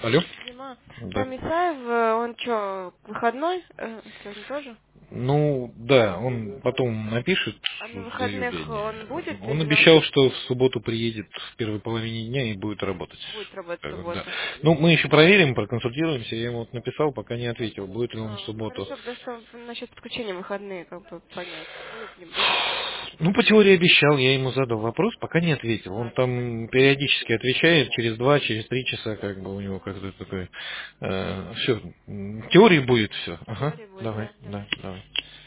Алло? Дима, Да. там Исаев, он что, выходной? Сегодня тоже? Ну, да, он потом напишет А на в выходных заявлении. он будет Он или обещал, он что в субботу приедет в первой половине дня и будет работать. будет работать в Да. субботу? Ну, мы еще проверим, проконсультируемся. Я ему вот написал, пока не ответил, будет ли он в субботу. Хорошо, потому что насчет подключения в выходные как бы понять, будет, не будет. Ну, по теории обещал, я ему задал вопрос, пока не ответил. Он там периодически отвечает, через 2, через 3 часа, как бы у него как-то такой... все, теории будет все. Ага, Теория будет, давай, да? да, давай.